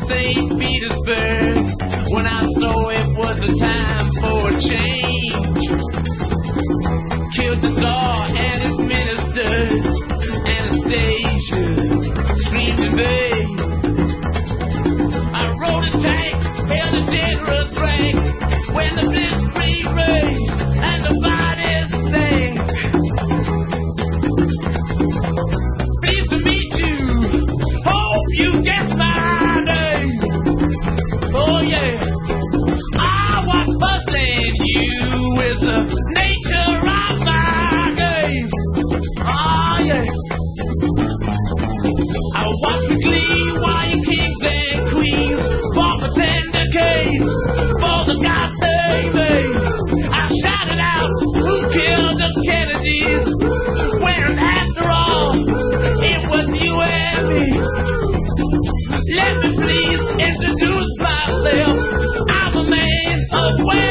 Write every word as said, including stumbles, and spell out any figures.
Saint Petersburg when I saw it was a time for a change. Killed the Tsar and his ministers. Anastasia screamed in vain. I rode a tank, held a generous rank when the blitzkrieg raged and the bodies stank. Pleased to meet you. Hope you guess my name. Oh yeah, I was puzzling you with the nature of my game. Oh yeah, I watched with glee while you kings and queens fought for ten decades for the God they made. I shouted out, who killed the Kennedys? When after all, it was you and me. Let me please introduce myself. I'm a man of wealth.